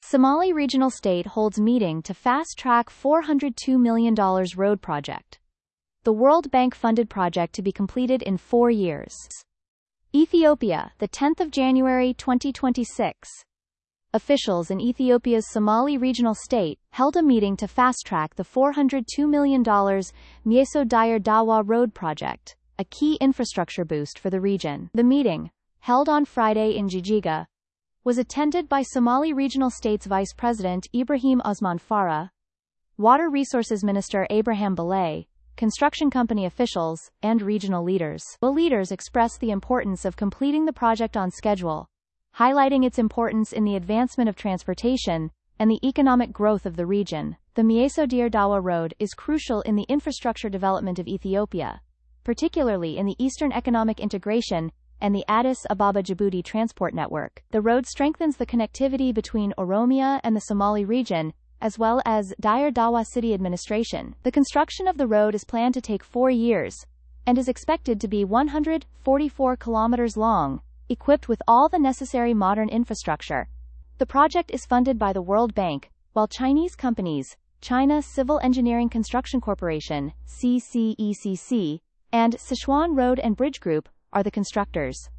Somali Regional State holds meeting to fast-track $402 million road project. The World Bank-funded project to be completed in 4 years. Ethiopia, the 10th of January 2026. Officials in Ethiopia's Somali Regional State held a meeting to fast-track the $402 million Mieso Dire Dawa road project, a key infrastructure boost for the region. The meeting, held on Friday in Jijjiga, was attended by Somali Regional State's Vice President Ibrahim Osman Farah, Water Resources Minister Abraham Balay, construction company officials, and regional leaders. The leaders expressed the importance of completing the project on schedule, highlighting its importance in the advancement of transportation and the economic growth of the region. The Mieso Dire Dawa Road is crucial in the infrastructure development of Ethiopia, particularly in the Eastern Economic Integration and the Addis Ababa-Djibouti transport network. The road strengthens the connectivity between Oromia and the Somali region, as well as Dire Dawa city administration. The construction of the road is planned to take 4 years, and is expected to be 144 kilometers long, equipped with all the necessary modern infrastructure. The project is funded by the World Bank, while Chinese companies, China Civil Engineering Construction Corporation, CCECC, and Sichuan Road and Bridge Group, are the constructors.